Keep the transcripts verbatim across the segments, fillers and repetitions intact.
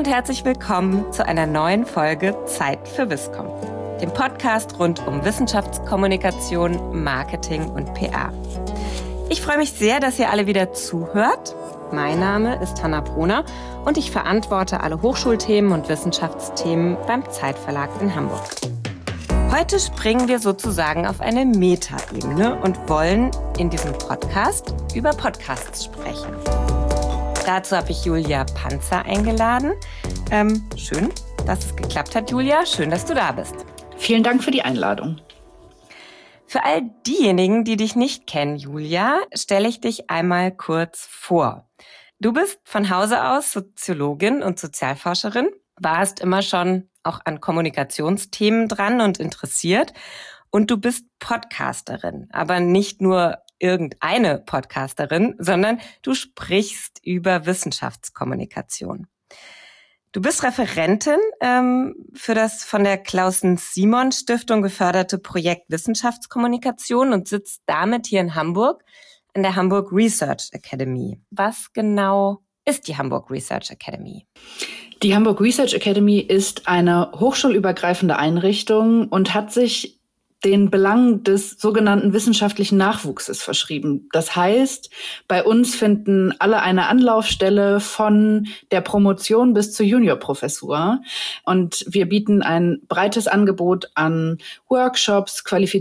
und herzlich willkommen zu einer neuen Folge Zeit für Wisscom, dem Podcast rund um Wissenschaftskommunikation, Marketing und P R. Ich freue mich sehr, dass ihr alle wieder zuhört. Mein Name ist Hanna Brohner und ich verantworte alle Hochschulthemen und Wissenschaftsthemen beim Zeitverlag in Hamburg. Heute springen wir sozusagen auf eine Metaebene und wollen in diesem Podcast über Podcasts sprechen. Dazu habe ich Julia Panzer eingeladen. Ähm, schön, dass es geklappt hat, Julia. Schön, dass du da bist. Vielen Dank für die Einladung. Für all diejenigen, die dich nicht kennen, Julia, stelle ich dich einmal kurz vor. Du bist von Hause aus Soziologin und Sozialforscherin, warst immer schon auch an Kommunikationsthemen dran und interessiert und du bist Podcasterin, aber nicht nur irgendeine Podcasterin, sondern du sprichst über Wissenschaftskommunikation. Du bist Referentin ähm, für das von der Clausen-Simon-Stiftung geförderte Projekt Wissenschaftskommunikation und sitzt damit hier in Hamburg an der Hamburg Research Academy. Was genau ist die Hamburg Research Academy? Die Hamburg Research Academy ist eine hochschulübergreifende Einrichtung und hat sich den Belangen des sogenannten wissenschaftlichen Nachwuchses verschrieben. Das heißt, bei uns finden alle eine Anlaufstelle von der Promotion bis zur Juniorprofessur. Und wir bieten ein breites Angebot an Workshops,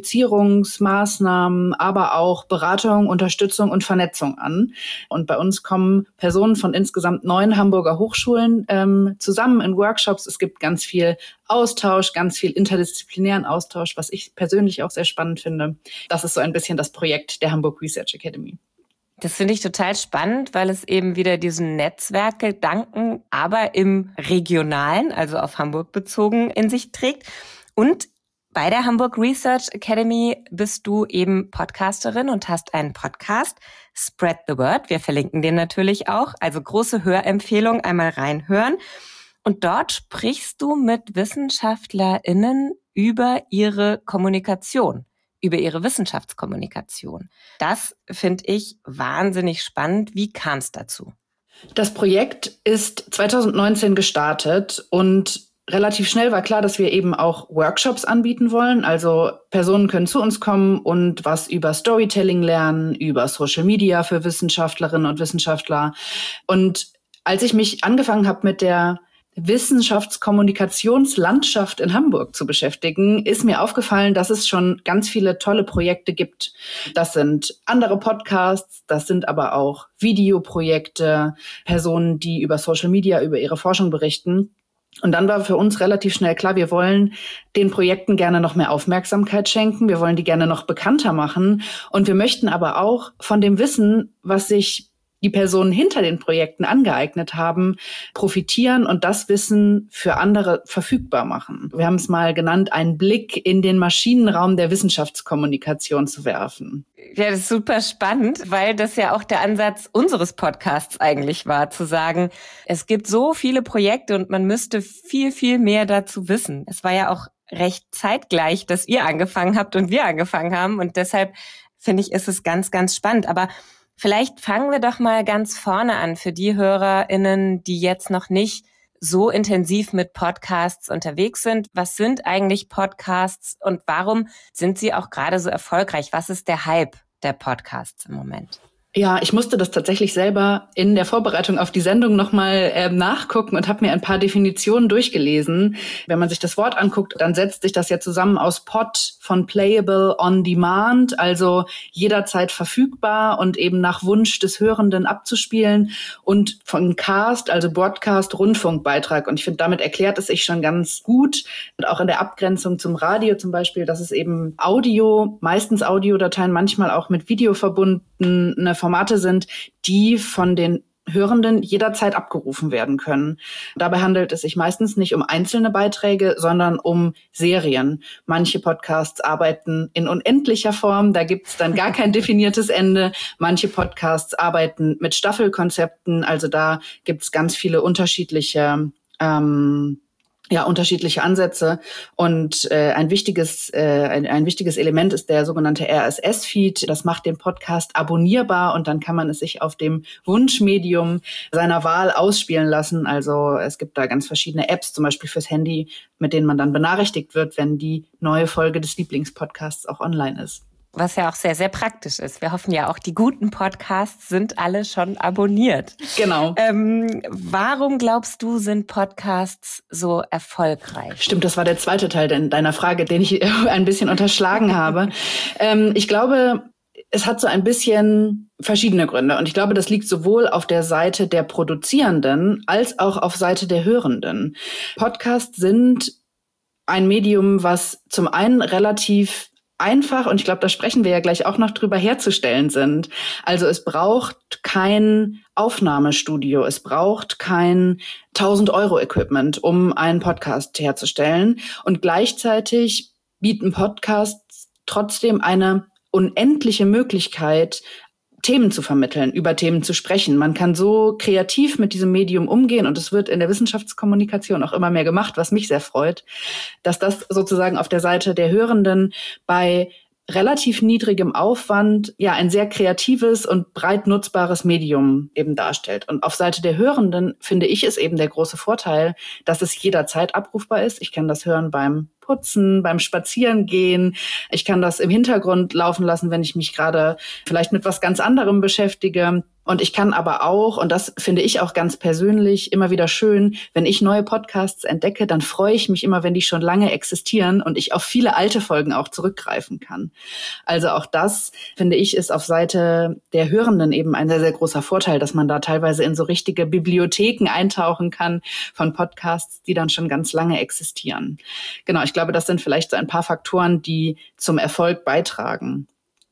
Qualifizierungsmaßnahmen, aber auch Beratung, Unterstützung und Vernetzung an. Und bei uns kommen Personen von insgesamt neun Hamburger Hochschulen ähm, zusammen in Workshops. Es gibt ganz viel Austausch, ganz viel interdisziplinären Austausch, was ich persönlich auch sehr spannend finde. Das ist so ein bisschen das Projekt der Hamburg Research Academy. Das finde ich total spannend, weil es eben wieder diesen Netzwerkgedanken, aber im Regionalen, also auf Hamburg bezogen, in sich trägt. Und bei der Hamburg Research Academy bist du eben Podcasterin und hast einen Podcast, Spread the Word. Wir verlinken den natürlich auch. Also große Hörempfehlung, einmal reinhören. Und dort sprichst du mit WissenschaftlerInnen über ihre Kommunikation, über ihre Wissenschaftskommunikation. Das finde ich wahnsinnig spannend. Wie kam es dazu? Das Projekt ist zwanzig neunzehn gestartet und relativ schnell war klar, dass wir eben auch Workshops anbieten wollen. Also Personen können zu uns kommen und was über Storytelling lernen, über Social Media für Wissenschaftlerinnen und Wissenschaftler. Und als ich mich angefangen habe mit der Wissenschaftskommunikationslandschaft in Hamburg zu beschäftigen, ist mir aufgefallen, dass es schon ganz viele tolle Projekte gibt. Das sind andere Podcasts, das sind aber auch Videoprojekte, Personen, die über Social Media, über ihre Forschung berichten. Und dann war für uns relativ schnell klar, wir wollen den Projekten gerne noch mehr Aufmerksamkeit schenken, wir wollen die gerne noch bekannter machen und wir möchten aber auch von dem Wissen, was sich die Personen hinter den Projekten angeeignet haben, profitieren und das Wissen für andere verfügbar machen. Wir haben es mal genannt, einen Blick in den Maschinenraum der Wissenschaftskommunikation zu werfen. Ja, das ist super spannend, weil das ja auch der Ansatz unseres Podcasts eigentlich war, zu sagen, es gibt so viele Projekte und man müsste viel, viel mehr dazu wissen. Es war ja auch recht zeitgleich, dass ihr angefangen habt und wir angefangen haben und deshalb finde ich, ist es ganz, ganz spannend. Aber vielleicht fangen wir doch mal ganz vorne an für die HörerInnen, die jetzt noch nicht so intensiv mit Podcasts unterwegs sind. Was sind eigentlich Podcasts und warum sind sie auch gerade so erfolgreich? Was ist der Hype der Podcasts im Moment? Ja, ich musste das tatsächlich selber in der Vorbereitung auf die Sendung nochmal äh, nachgucken und habe mir ein paar Definitionen durchgelesen. Wenn man sich das Wort anguckt, dann setzt sich das ja zusammen aus Pod von Playable on Demand, also jederzeit verfügbar und eben nach Wunsch des Hörenden abzuspielen und von Cast, also Broadcast, Rundfunkbeitrag. Und ich finde, damit erklärt es sich schon ganz gut und auch in der Abgrenzung zum Radio zum Beispiel, dass es eben Audio, meistens Audiodateien, manchmal auch mit Video verbundene Formate sind, die von den Hörenden jederzeit abgerufen werden können. Dabei handelt es sich meistens nicht um einzelne Beiträge, sondern um Serien. Manche Podcasts arbeiten in unendlicher Form, da gibt es dann gar kein definiertes Ende. Manche Podcasts arbeiten mit Staffelkonzepten, also da gibt es ganz viele unterschiedliche ähm, ja, unterschiedliche Ansätze. Und äh, ein wichtiges äh, ein, ein wichtiges Element ist der sogenannte R S S-Feed. Das macht den Podcast abonnierbar und dann kann man es sich auf dem Wunschmedium seiner Wahl ausspielen lassen. Also es gibt da ganz verschiedene Apps, zum Beispiel fürs Handy, mit denen man dann benachrichtigt wird, wenn die neue Folge des Lieblingspodcasts auch online ist. Was ja auch sehr, sehr praktisch ist. Wir hoffen ja auch, die guten Podcasts sind alle schon abonniert. Genau. Ähm, warum glaubst du, sind Podcasts so erfolgreich? Stimmt, das war der zweite Teil deiner Frage, den ich ein bisschen unterschlagen habe. Ähm, ich glaube, es hat so ein bisschen verschiedene Gründe. Und ich glaube, das liegt sowohl auf der Seite der Produzierenden als auch auf Seite der Hörenden. Podcasts sind ein Medium, was zum einen relativ einfach, und ich glaube, da sprechen wir ja gleich auch noch drüber, herzustellen sind. Also es braucht kein Aufnahmestudio, es braucht kein tausend-Euro-Equipment, um einen Podcast herzustellen. Und gleichzeitig bieten Podcasts trotzdem eine unendliche Möglichkeit, Themen zu vermitteln, über Themen zu sprechen. Man kann so kreativ mit diesem Medium umgehen und es wird in der Wissenschaftskommunikation auch immer mehr gemacht, was mich sehr freut, dass das sozusagen auf der Seite der Hörenden bei relativ niedrigem Aufwand ja ein sehr kreatives und breit nutzbares Medium eben darstellt. Und auf Seite der Hörenden finde ich es eben der große Vorteil, dass es jederzeit abrufbar ist. Ich kann das hören beim Putzen, beim Spazierengehen. Ich kann das im Hintergrund laufen lassen, wenn ich mich gerade vielleicht mit was ganz anderem beschäftige. Und ich kann aber auch, und das finde ich auch ganz persönlich immer wieder schön, wenn ich neue Podcasts entdecke, dann freue ich mich immer, wenn die schon lange existieren und ich auf viele alte Folgen auch zurückgreifen kann. Also auch das, finde ich, ist auf Seite der Hörenden eben ein sehr, sehr großer Vorteil, dass man da teilweise in so richtige Bibliotheken eintauchen kann von Podcasts, die dann schon ganz lange existieren. Genau, ich glaube, das sind vielleicht so ein paar Faktoren, die zum Erfolg beitragen.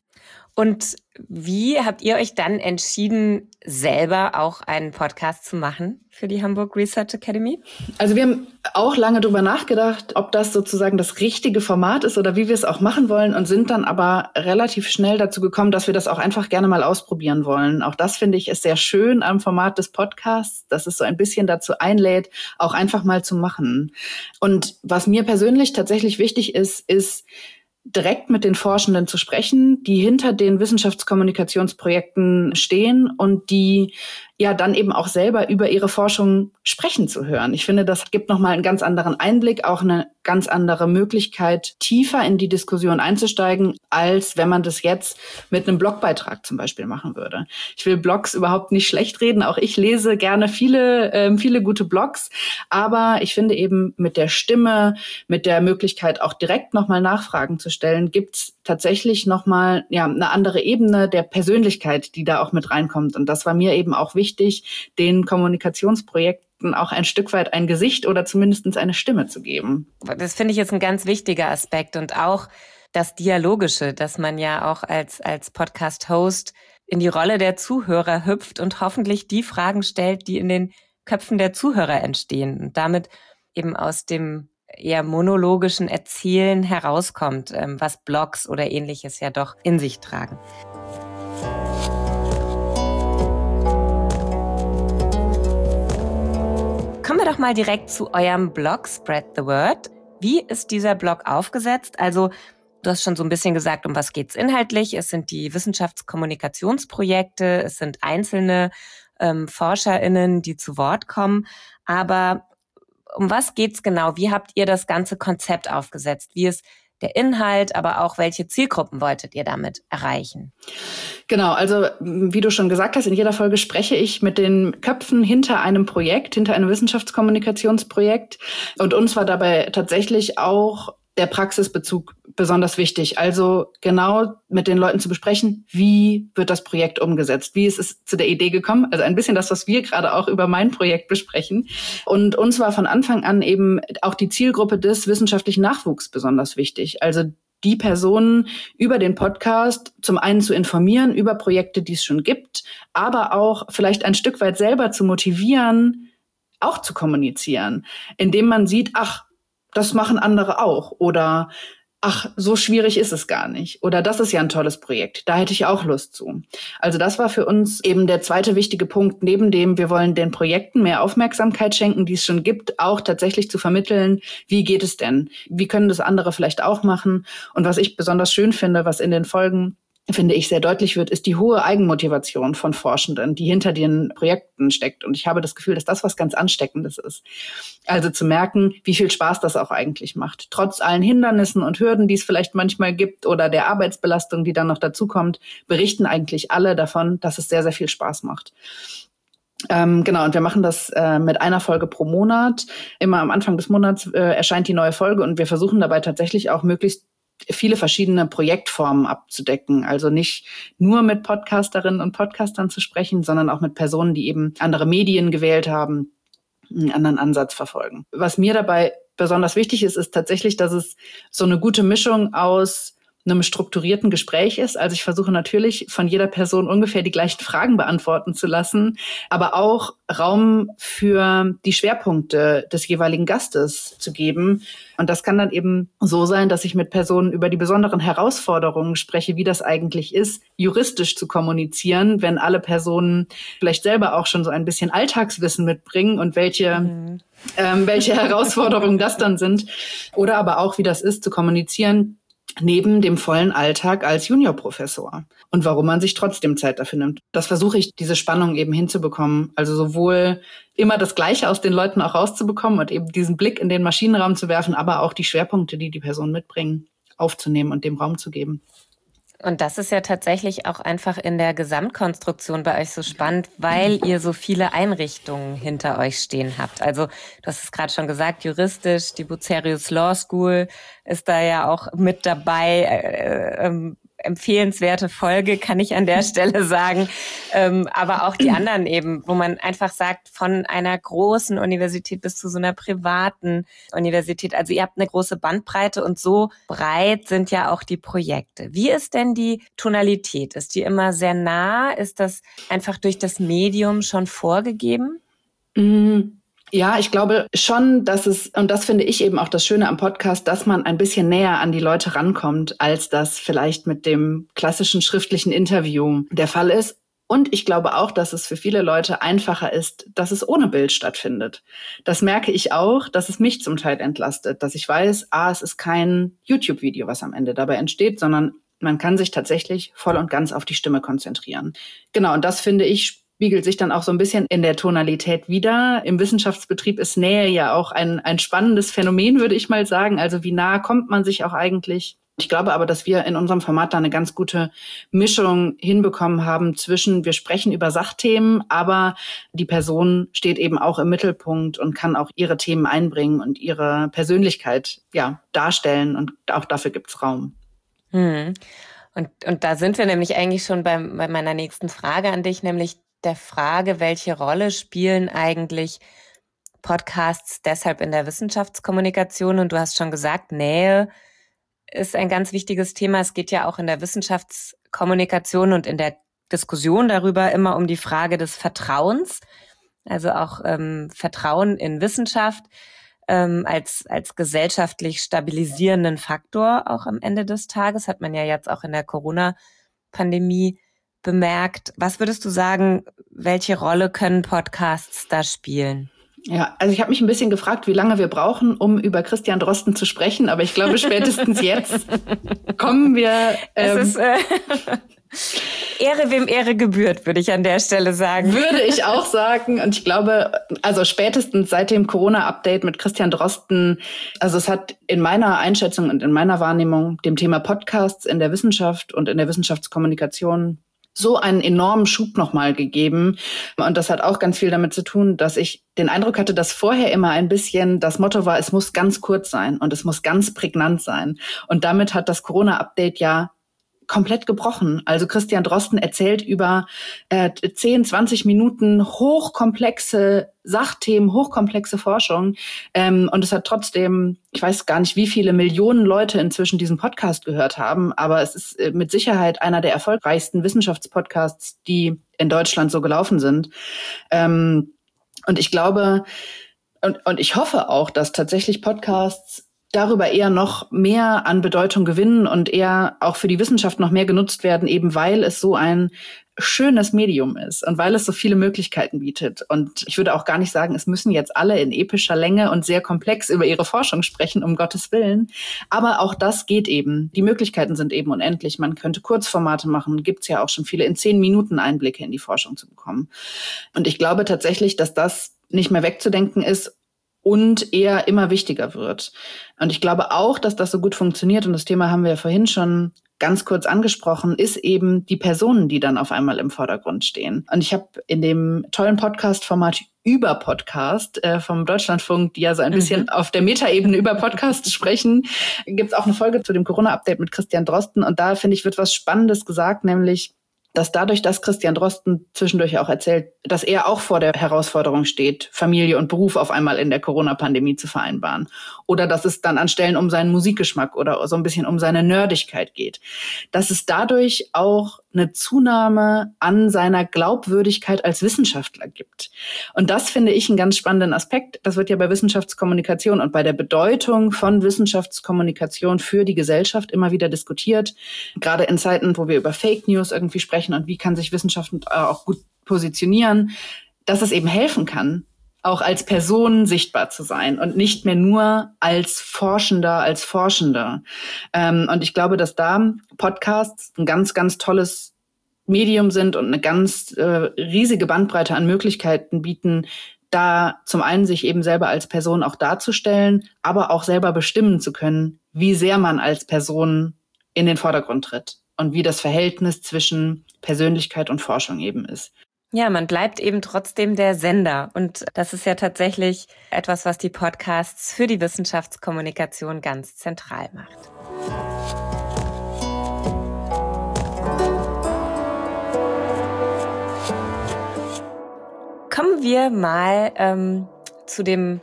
Und wie habt ihr euch dann entschieden, selber auch einen Podcast zu machen für die Hamburg Research Academy? Also wir haben auch lange drüber nachgedacht, ob das sozusagen das richtige Format ist oder wie wir es auch machen wollen und sind dann aber relativ schnell dazu gekommen, dass wir das auch einfach gerne mal ausprobieren wollen. Auch das finde ich ist sehr schön am Format des Podcasts, dass es so ein bisschen dazu einlädt, auch einfach mal zu machen. Und was mir persönlich tatsächlich wichtig ist, ist, direkt mit den Forschenden zu sprechen, die hinter den Wissenschaftskommunikationsprojekten stehen und die ja dann eben auch selber über ihre Forschung sprechen zu hören. Ich finde, das gibt nochmal einen ganz anderen Einblick, auch eine ganz andere Möglichkeit, tiefer in die Diskussion einzusteigen, als wenn man das jetzt mit einem Blogbeitrag zum Beispiel machen würde. Ich will Blogs überhaupt nicht schlecht reden. Auch ich lese gerne viele, äh, viele gute Blogs. Aber ich finde eben mit der Stimme, mit der Möglichkeit auch direkt nochmal Nachfragen zu stellen, gibt's tatsächlich nochmal ja, eine andere Ebene der Persönlichkeit, die da auch mit reinkommt. Und das war mir eben auch wichtig, den Kommunikationsprojekten auch ein Stück weit ein Gesicht oder zumindest eine Stimme zu geben. Das finde ich jetzt ein ganz wichtiger Aspekt und auch das Dialogische, dass man ja auch als, als Podcast-Host in die Rolle der Zuhörer hüpft und hoffentlich die Fragen stellt, die in den Köpfen der Zuhörer entstehen und damit eben aus dem eher monologischen Erzählen herauskommt, was Blogs oder Ähnliches ja doch in sich tragen. Kommen wir doch mal direkt zu eurem Blog Spread the Word. Wie ist dieser Blog aufgesetzt? Also du hast schon so ein bisschen gesagt, um was geht's inhaltlich. Es sind die Wissenschaftskommunikationsprojekte, es sind einzelne ähm, ForscherInnen, die zu Wort kommen. Aber um was geht's genau? Wie habt ihr das ganze Konzept aufgesetzt? Wie ist der Inhalt, aber auch welche Zielgruppen wolltet ihr damit erreichen? Genau, also wie du schon gesagt hast, in jeder Folge spreche ich mit den Köpfen hinter einem Projekt, hinter einem Wissenschaftskommunikationsprojekt. Und uns war dabei tatsächlich auch der Praxisbezug besonders wichtig. Also genau mit den Leuten zu besprechen, wie wird das Projekt umgesetzt? Wie ist es zu der Idee gekommen? Also ein bisschen das, was wir gerade auch über mein Projekt besprechen. Und uns war von Anfang an eben auch die Zielgruppe des wissenschaftlichen Nachwuchs besonders wichtig. Also die Personen über den Podcast zum einen zu informieren über Projekte, die es schon gibt, aber auch vielleicht ein Stück weit selber zu motivieren, auch zu kommunizieren, indem man sieht, ach, das machen andere auch oder ach, so schwierig ist es gar nicht. Oder das ist ja ein tolles Projekt, da hätte ich auch Lust zu. Also das war für uns eben der zweite wichtige Punkt, neben dem, wir wollen den Projekten mehr Aufmerksamkeit schenken, die es schon gibt, auch tatsächlich zu vermitteln, wie geht es denn? Wie können das andere vielleicht auch machen? Und was ich besonders schön finde, was in den Folgen, finde ich, sehr deutlich wird, ist die hohe Eigenmotivation von Forschenden, die hinter den Projekten steckt. Und ich habe das Gefühl, dass das was ganz Ansteckendes ist. Also zu merken, wie viel Spaß das auch eigentlich macht. Trotz allen Hindernissen und Hürden, die es vielleicht manchmal gibt oder der Arbeitsbelastung, die dann noch dazukommt, berichten eigentlich alle davon, dass es sehr, sehr viel Spaß macht. Ähm, genau, und wir machen das äh, mit einer Folge pro Monat. Immer am Anfang des Monats äh, erscheint die neue Folge und wir versuchen dabei tatsächlich auch möglichst viele verschiedene Projektformen abzudecken. Also nicht nur mit Podcasterinnen und Podcastern zu sprechen, sondern auch mit Personen, die eben andere Medien gewählt haben, einen anderen Ansatz verfolgen. Was mir dabei besonders wichtig ist, ist tatsächlich, dass es so eine gute Mischung aus einem strukturierten Gespräch ist. Also ich versuche natürlich von jeder Person ungefähr die gleichen Fragen beantworten zu lassen, aber auch Raum für die Schwerpunkte des jeweiligen Gastes zu geben. Und das kann dann eben so sein, dass ich mit Personen über die besonderen Herausforderungen spreche, wie das eigentlich ist, juristisch zu kommunizieren, wenn alle Personen vielleicht selber auch schon so ein bisschen Alltagswissen mitbringen und welche mhm. ähm, welche Herausforderungen das dann sind. Oder aber auch, wie das ist, zu kommunizieren neben dem vollen Alltag als Juniorprofessor und warum man sich trotzdem Zeit dafür nimmt. Das versuche ich, diese Spannung eben hinzubekommen. Also sowohl immer das Gleiche aus den Leuten auch rauszubekommen und eben diesen Blick in den Maschinenraum zu werfen, aber auch die Schwerpunkte, die die Personen mitbringen, aufzunehmen und dem Raum zu geben. Und das ist ja tatsächlich auch einfach in der Gesamtkonstruktion bei euch so spannend, weil ihr so viele Einrichtungen hinter euch stehen habt. Also du hast es gerade schon gesagt, juristisch, die Bucerius Law School ist da ja auch mit dabei. Äh, ähm, empfehlenswerte Folge, kann ich an der Stelle sagen. Ähm, aber auch die anderen eben, wo man einfach sagt, von einer großen Universität bis zu so einer privaten Universität. Also ihr habt eine große Bandbreite und so breit sind ja auch die Projekte. Wie ist denn die Tonalität? Ist die immer sehr nah? Ist das einfach durch das Medium schon vorgegeben? Mhm. Ja, ich glaube schon, dass es, und das finde ich eben auch das Schöne am Podcast, dass man ein bisschen näher an die Leute rankommt, als das vielleicht mit dem klassischen schriftlichen Interview der Fall ist. Und ich glaube auch, dass es für viele Leute einfacher ist, dass es ohne Bild stattfindet. Das merke ich auch, dass es mich zum Teil entlastet, dass ich weiß, ah, es ist kein YouTube-Video, was am Ende dabei entsteht, sondern man kann sich tatsächlich voll und ganz auf die Stimme konzentrieren. Genau, und das finde ich spiegelt sich dann auch so ein bisschen in der Tonalität wider. Im Wissenschaftsbetrieb ist Nähe ja auch ein, ein spannendes Phänomen, würde ich mal sagen. Also wie nah kommt man sich auch eigentlich? Ich glaube aber, dass wir in unserem Format da eine ganz gute Mischung hinbekommen haben zwischen, wir sprechen über Sachthemen, aber die Person steht eben auch im Mittelpunkt und kann auch ihre Themen einbringen und ihre Persönlichkeit ja darstellen. Und auch dafür gibt's Raum. Hm. Und, und da sind wir nämlich eigentlich schon bei, bei meiner nächsten Frage an dich, nämlich der Frage, welche Rolle spielen eigentlich Podcasts deshalb in der Wissenschaftskommunikation? Und du hast schon gesagt, Nähe ist ein ganz wichtiges Thema. Es geht ja auch in der Wissenschaftskommunikation und in der Diskussion darüber immer um die Frage des Vertrauens, also auch ähm, Vertrauen in Wissenschaft ähm, als als gesellschaftlich stabilisierenden Faktor auch am Ende des Tages, hat man ja jetzt auch in der Corona-Pandemie bemerkt. Was würdest du sagen, welche Rolle können Podcasts da spielen? Ja, also ich habe mich ein bisschen gefragt, wie lange wir brauchen, um über Christian Drosten zu sprechen, aber ich glaube, spätestens jetzt kommen wir. Ähm, es ist äh, Ehre, wem Ehre gebührt, würde ich an der Stelle sagen. Würde ich auch sagen. Und ich glaube, also spätestens seit dem Corona-Update mit Christian Drosten, also es hat in meiner Einschätzung und in meiner Wahrnehmung dem Thema Podcasts in der Wissenschaft und in der Wissenschaftskommunikation so einen enormen Schub nochmal gegeben. Und das hat auch ganz viel damit zu tun, dass ich den Eindruck hatte, dass vorher immer ein bisschen das Motto war, es muss ganz kurz sein und es muss ganz prägnant sein. Und damit hat das Corona-Update ja komplett gebrochen. Also Christian Drosten erzählt über äh, zehn, zwanzig Minuten hochkomplexe Sachthemen, hochkomplexe Forschung. Ähm, und es hat trotzdem, ich weiß gar nicht, wie viele Millionen Leute inzwischen diesen Podcast gehört haben, aber es ist äh, mit Sicherheit einer der erfolgreichsten Wissenschaftspodcasts, die in Deutschland so gelaufen sind. Ähm, und ich glaube, und, und ich hoffe auch, dass tatsächlich Podcasts darüber eher noch mehr an Bedeutung gewinnen und eher auch für die Wissenschaft noch mehr genutzt werden, eben weil es so ein schönes Medium ist und weil es so viele Möglichkeiten bietet. Und ich würde auch gar nicht sagen, es müssen jetzt alle in epischer Länge und sehr komplex über ihre Forschung sprechen, um Gottes Willen. Aber auch das geht eben. Die Möglichkeiten sind eben unendlich. Man könnte Kurzformate machen, gibt's ja auch schon viele, in zehn Minuten Einblicke in die Forschung zu bekommen. Und ich glaube tatsächlich, dass das nicht mehr wegzudenken ist und eher immer wichtiger wird. Und ich glaube auch, dass das so gut funktioniert, und das Thema haben wir ja vorhin schon ganz kurz angesprochen, ist eben die Personen, die dann auf einmal im Vordergrund stehen. Und ich habe in dem tollen Podcast-Format über Podcast äh, vom Deutschlandfunk, die ja so ein bisschen mhm. auf der Metaebene über Podcasts sprechen, gibt's auch eine Folge zu dem Corona-Update mit Christian Drosten. Und da, finde ich, wird was Spannendes gesagt, nämlich dass dadurch, dass Christian Drosten zwischendurch auch erzählt, dass er auch vor der Herausforderung steht, Familie und Beruf auf einmal in der Corona-Pandemie zu vereinbaren. Oder dass es dann an Stellen um seinen Musikgeschmack oder so ein bisschen um seine Nerdigkeit geht. Dass es dadurch auch eine Zunahme an seiner Glaubwürdigkeit als Wissenschaftler gibt. Und das finde ich einen ganz spannenden Aspekt. Das wird ja bei Wissenschaftskommunikation und bei der Bedeutung von Wissenschaftskommunikation für die Gesellschaft immer wieder diskutiert. Gerade in Zeiten, wo wir über Fake News irgendwie sprechen und wie kann sich Wissenschaft auch gut positionieren, dass es eben helfen kann, auch als Person sichtbar zu sein und nicht mehr nur als Forschender, als Forschender. Ähm, und ich glaube, dass da Podcasts ein ganz, ganz tolles Medium sind und eine ganz äh, riesige Bandbreite an Möglichkeiten bieten, da zum einen sich eben selber als Person auch darzustellen, aber auch selber bestimmen zu können, wie sehr man als Person in den Vordergrund tritt und wie das Verhältnis zwischen Persönlichkeit und Forschung eben ist. Ja, man bleibt eben trotzdem der Sender. Und das ist ja tatsächlich etwas, was die Podcasts für die Wissenschaftskommunikation ganz zentral macht. Kommen wir mal ähm, zu dem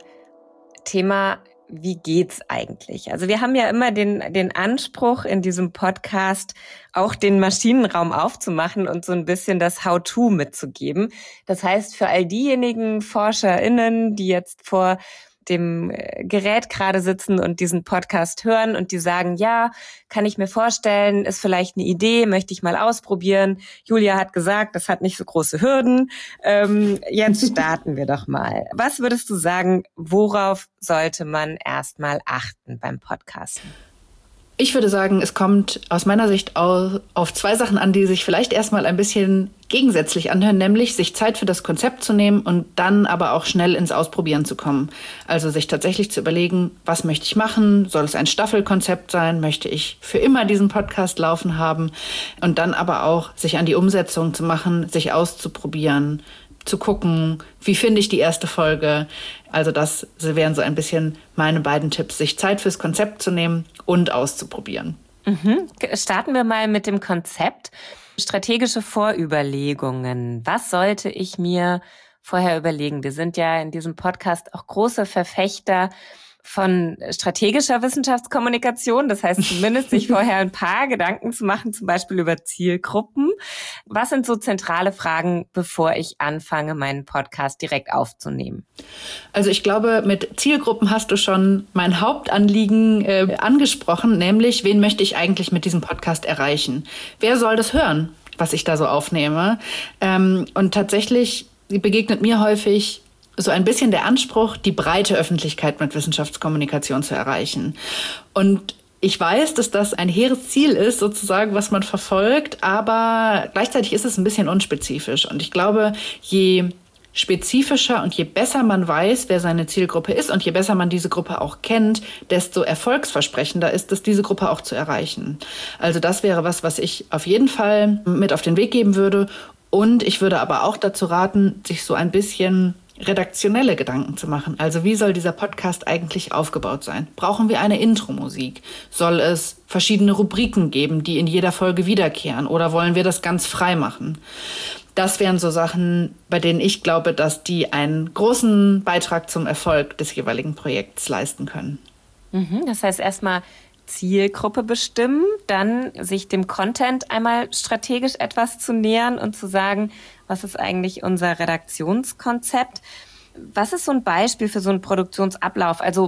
Thema, wie geht's eigentlich? Also wir haben ja immer den, den Anspruch in diesem Podcast, auch den Maschinenraum aufzumachen und so ein bisschen das How-to mitzugeben. Das heißt, für all diejenigen ForscherInnen, die jetzt vor dem Gerät gerade sitzen und diesen Podcast hören und die sagen, ja, kann ich mir vorstellen, ist vielleicht eine Idee, möchte ich mal ausprobieren. Julia hat gesagt, das hat nicht so große Hürden. Ähm, jetzt starten wir doch mal. Was würdest du sagen, worauf sollte man erstmal achten beim Podcasten? Ich würde sagen, es kommt aus meiner Sicht auf zwei Sachen an, die sich vielleicht erstmal ein bisschen gegensätzlich anhören, nämlich sich Zeit für das Konzept zu nehmen und dann aber auch schnell ins Ausprobieren zu kommen. Also sich tatsächlich zu überlegen, was möchte ich machen? Soll es ein Staffelkonzept sein? Möchte ich für immer diesen Podcast laufen haben? Und dann aber auch sich an die Umsetzung zu machen, sich auszuprobieren, zu gucken, wie finde ich die erste Folge. Also das wären so ein bisschen meine beiden Tipps, sich Zeit fürs Konzept zu nehmen und auszuprobieren. Mhm. Starten wir mal mit dem Konzept. Strategische Vorüberlegungen. Was sollte ich mir vorher überlegen? Wir sind ja in diesem Podcast auch große Verfechter von strategischer Wissenschaftskommunikation. Das heißt zumindest, sich vorher ein paar Gedanken zu machen, zum Beispiel über Zielgruppen. Was sind so zentrale Fragen, bevor ich anfange, meinen Podcast direkt aufzunehmen? Also ich glaube, mit Zielgruppen hast du schon mein Hauptanliegen äh, angesprochen, nämlich, wen möchte ich eigentlich mit diesem Podcast erreichen? Wer soll das hören, was ich da so aufnehme? Ähm, und tatsächlich begegnet mir häufig so ein bisschen der Anspruch, die breite Öffentlichkeit mit Wissenschaftskommunikation zu erreichen. Und ich weiß, dass das ein hehres Ziel ist, sozusagen, was man verfolgt, aber gleichzeitig ist es ein bisschen unspezifisch. Und ich glaube, je spezifischer und je besser man weiß, wer seine Zielgruppe ist und je besser man diese Gruppe auch kennt, desto erfolgsversprechender ist es, diese Gruppe auch zu erreichen. Also das wäre was, was ich auf jeden Fall mit auf den Weg geben würde. Und ich würde aber auch dazu raten, sich so ein bisschen redaktionelle Gedanken zu machen. Also wie soll dieser Podcast eigentlich aufgebaut sein? Brauchen wir eine Intro-Musik? Soll es verschiedene Rubriken geben, die in jeder Folge wiederkehren? Oder wollen wir das ganz frei machen? Das wären so Sachen, bei denen ich glaube, dass die einen großen Beitrag zum Erfolg des jeweiligen Projekts leisten können. Mhm, das heißt erstmal Zielgruppe bestimmen, dann sich dem Content einmal strategisch etwas zu nähern und zu sagen, was ist eigentlich unser Redaktionskonzept? Was ist so ein Beispiel für so einen Produktionsablauf? Also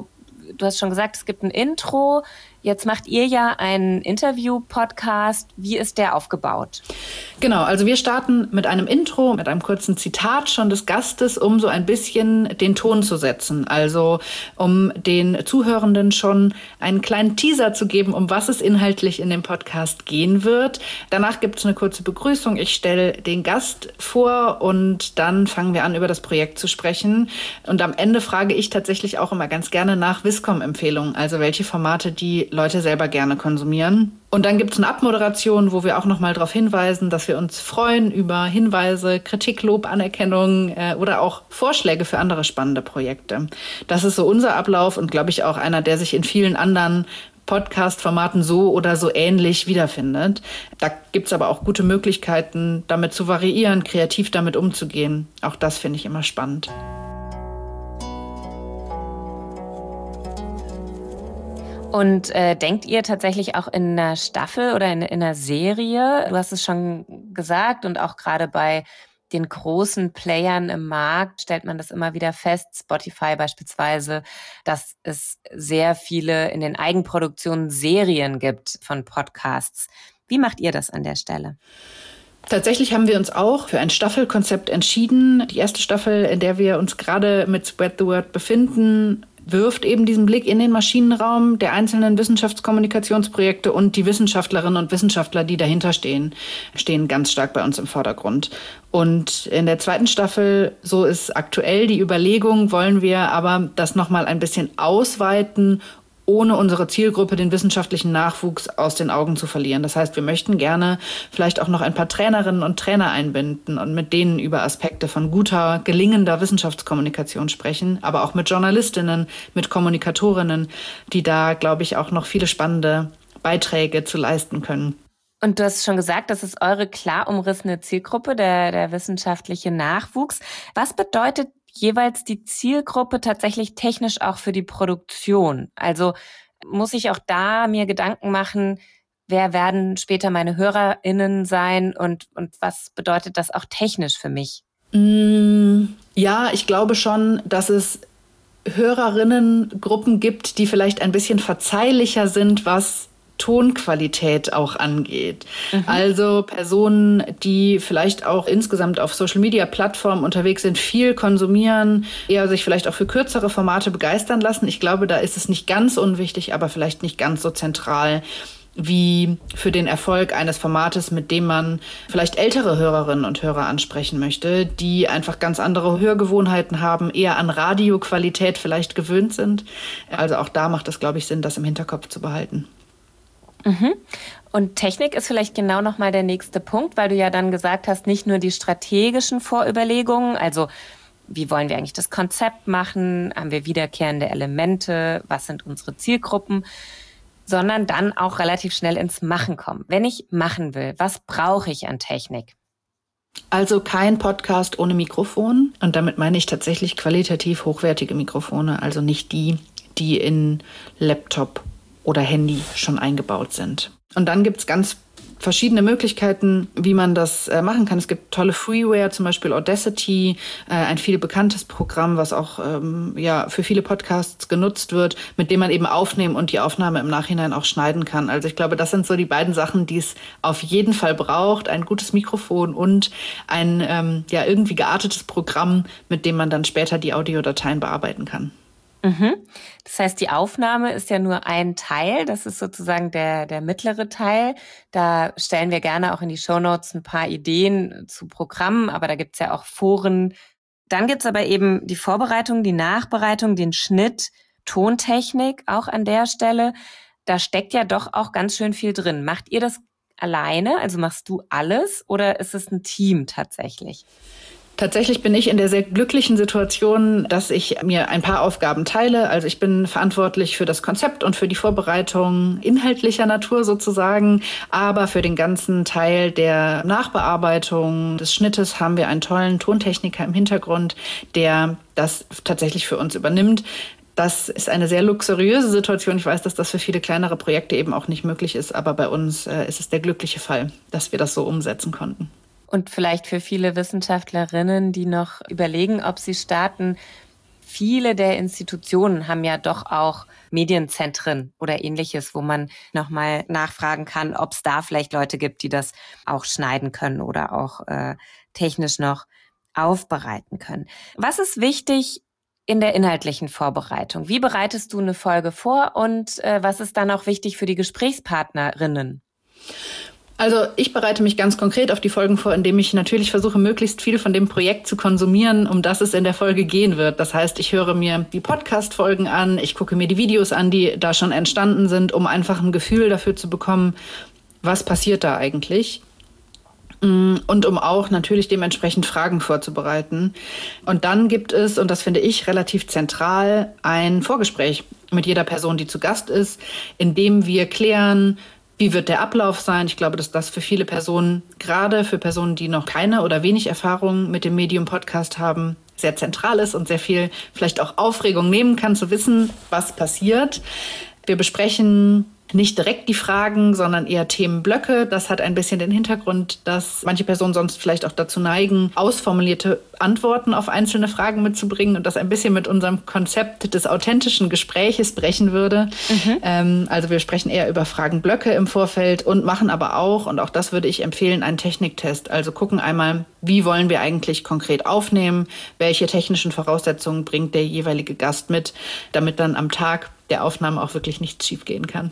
du hast schon gesagt, es gibt ein Intro. Jetzt macht ihr ja einen Interview-Podcast. Wie ist der aufgebaut? Genau, also wir starten mit einem Intro, mit einem kurzen Zitat schon des Gastes, um so ein bisschen den Ton zu setzen. Also um den Zuhörenden schon einen kleinen Teaser zu geben, um was es inhaltlich in dem Podcast gehen wird. Danach gibt es eine kurze Begrüßung. Ich stelle den Gast vor und dann fangen wir an, über das Projekt zu sprechen. Und am Ende frage ich tatsächlich auch immer ganz gerne nach Viscom-Empfehlungen, also welche Formate die Leute selber gerne konsumieren. Und dann gibt es eine Abmoderation, wo wir auch noch mal darauf hinweisen, dass wir uns freuen über Hinweise, Kritik, Lob, Anerkennung äh, oder auch Vorschläge für andere spannende Projekte. Das ist so unser Ablauf und, glaube ich, auch einer, der sich in vielen anderen Podcast-Formaten so oder so ähnlich wiederfindet. Da gibt es aber auch gute Möglichkeiten, damit zu variieren, kreativ damit umzugehen. Auch das finde ich immer spannend. Und äh, denkt ihr tatsächlich auch in einer Staffel oder in, in einer Serie? Du hast es schon gesagt und auch gerade bei den großen Playern im Markt stellt man das immer wieder fest, Spotify beispielsweise, dass es sehr viele in den Eigenproduktionen Serien gibt von Podcasts. Wie macht ihr das an der Stelle? Tatsächlich haben wir uns auch für ein Staffelkonzept entschieden. Die erste Staffel, in der wir uns gerade mit Spread the Word befinden, wirft eben diesen Blick in den Maschinenraum der einzelnen Wissenschaftskommunikationsprojekte und die Wissenschaftlerinnen und Wissenschaftler, die dahinter stehen, stehen ganz stark bei uns im Vordergrund. Und in der zweiten Staffel, so ist aktuell die Überlegung, wollen wir aber das nochmal ein bisschen ausweiten, ohne unsere Zielgruppe, den wissenschaftlichen Nachwuchs, aus den Augen zu verlieren. Das heißt, wir möchten gerne vielleicht auch noch ein paar Trainerinnen und Trainer einbinden und mit denen über Aspekte von guter, gelingender Wissenschaftskommunikation sprechen, aber auch mit Journalistinnen, mit Kommunikatorinnen, die da, glaube ich, auch noch viele spannende Beiträge zu leisten können. Und du hast schon gesagt, das ist eure klar umrissene Zielgruppe, der, der wissenschaftliche Nachwuchs. Was bedeutet jeweils die Zielgruppe tatsächlich technisch auch für die Produktion? Also muss ich auch da mir Gedanken machen, wer werden später meine HörerInnen sein und, und was bedeutet das auch technisch für mich? Ja, ich glaube schon, dass es Hörerinnengruppen gibt, die vielleicht ein bisschen verzeihlicher sind, was Tonqualität auch angeht. Mhm. Also Personen, die vielleicht auch insgesamt auf Social-Media-Plattformen unterwegs sind, viel konsumieren, eher sich vielleicht auch für kürzere Formate begeistern lassen. Ich glaube, da ist es nicht ganz unwichtig, aber vielleicht nicht ganz so zentral wie für den Erfolg eines Formates, mit dem man vielleicht ältere Hörerinnen und Hörer ansprechen möchte, die einfach ganz andere Hörgewohnheiten haben, eher an Radioqualität vielleicht gewöhnt sind. Also auch da macht es, glaube ich, Sinn, das im Hinterkopf zu behalten. Mhm. Und Technik ist vielleicht genau nochmal der nächste Punkt, weil du ja dann gesagt hast, nicht nur die strategischen Vorüberlegungen, also wie wollen wir eigentlich das Konzept machen, haben wir wiederkehrende Elemente, was sind unsere Zielgruppen, sondern dann auch relativ schnell ins Machen kommen. Wenn ich machen will, was brauche ich an Technik? Also kein Podcast ohne Mikrofon und damit meine ich tatsächlich qualitativ hochwertige Mikrofone, also nicht die, die in Laptop oder Handy schon eingebaut sind. Und dann gibt's ganz verschiedene Möglichkeiten, wie man das äh, machen kann. Es gibt tolle Freeware, zum Beispiel Audacity, äh, ein viel bekanntes Programm, was auch ähm, ja für viele Podcasts genutzt wird, mit dem man eben aufnehmen und die Aufnahme im Nachhinein auch schneiden kann. Also ich glaube, das sind so die beiden Sachen, die es auf jeden Fall braucht. Ein gutes Mikrofon und ein ähm, ja irgendwie geartetes Programm, mit dem man dann später die Audiodateien bearbeiten kann. Mhm. Das heißt, die Aufnahme ist ja nur ein Teil, das ist sozusagen der, der mittlere Teil. Da stellen wir gerne auch in die Shownotes ein paar Ideen zu Programmen, aber da gibt's ja auch Foren. Dann gibt's aber eben die Vorbereitung, die Nachbereitung, den Schnitt, Tontechnik auch an der Stelle. Da steckt ja doch auch ganz schön viel drin. Macht ihr das alleine? Also machst du alles oder ist es ein Team tatsächlich? Tatsächlich bin ich in der sehr glücklichen Situation, dass ich mir ein paar Aufgaben teile. Also ich bin verantwortlich für das Konzept und für die Vorbereitung inhaltlicher Natur sozusagen. Aber für den ganzen Teil der Nachbearbeitung des Schnittes haben wir einen tollen Tontechniker im Hintergrund, der das tatsächlich für uns übernimmt. Das ist eine sehr luxuriöse Situation. Ich weiß, dass das für viele kleinere Projekte eben auch nicht möglich ist. Aber bei uns äh, ist es der glückliche Fall, dass wir das so umsetzen konnten. Und vielleicht für viele Wissenschaftlerinnen, die noch überlegen, ob sie starten, viele der Institutionen haben ja doch auch Medienzentren oder ähnliches, wo man nochmal nachfragen kann, ob es da vielleicht Leute gibt, die das auch schneiden können oder auch äh, technisch noch aufbereiten können. Was ist wichtig in der inhaltlichen Vorbereitung? Wie bereitest du eine Folge vor und äh, was ist dann auch wichtig für die Gesprächspartnerinnen? Also ich bereite mich ganz konkret auf die Folgen vor, indem ich natürlich versuche, möglichst viel von dem Projekt zu konsumieren, um das es in der Folge gehen wird. Das heißt, ich höre mir die Podcast-Folgen an, ich gucke mir die Videos an, die da schon entstanden sind, um einfach ein Gefühl dafür zu bekommen, was passiert da eigentlich. Und um auch natürlich dementsprechend Fragen vorzubereiten. Und dann gibt es, und das finde ich relativ zentral, ein Vorgespräch mit jeder Person, die zu Gast ist, in dem wir klären, wie wird der Ablauf sein? Ich glaube, dass das für viele Personen, gerade für Personen, die noch keine oder wenig Erfahrung mit dem Medium Podcast haben, sehr zentral ist und sehr viel vielleicht auch Aufregung nehmen kann, zu wissen, was passiert. Wir besprechen nicht direkt die Fragen, sondern eher Themenblöcke. Das hat ein bisschen den Hintergrund, dass manche Personen sonst vielleicht auch dazu neigen, ausformulierte Antworten auf einzelne Fragen mitzubringen und das ein bisschen mit unserem Konzept des authentischen Gespräches brechen würde. Mhm. Ähm, also wir sprechen eher über Fragenblöcke im Vorfeld und machen aber auch, und auch das würde ich empfehlen, einen Techniktest. Also gucken einmal, wie wollen wir eigentlich konkret aufnehmen, welche technischen Voraussetzungen bringt der jeweilige Gast mit, damit dann am Tag der Aufnahme auch wirklich nichts schiefgehen kann.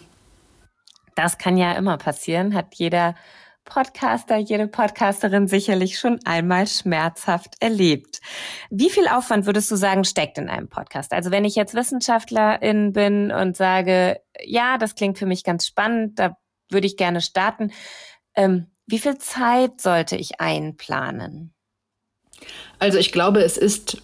Das kann ja immer passieren, hat jeder Podcaster, jede Podcasterin sicherlich schon einmal schmerzhaft erlebt. Wie viel Aufwand würdest du sagen, steckt in einem Podcast? Also wenn ich jetzt Wissenschaftlerin bin und sage, ja, das klingt für mich ganz spannend, da würde ich gerne starten. Ähm, wie viel Zeit sollte ich einplanen? Also ich glaube, es ist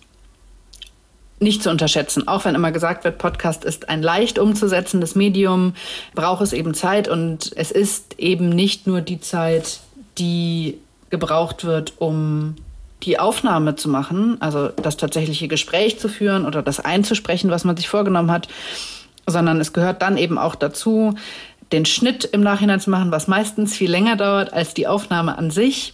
nicht zu unterschätzen. Auch wenn immer gesagt wird, Podcast ist ein leicht umzusetzendes Medium, braucht es eben Zeit. Und es ist eben nicht nur die Zeit, die gebraucht wird, um die Aufnahme zu machen, also das tatsächliche Gespräch zu führen oder das einzusprechen, was man sich vorgenommen hat, sondern es gehört dann eben auch dazu, den Schnitt im Nachhinein zu machen, was meistens viel länger dauert als die Aufnahme an sich.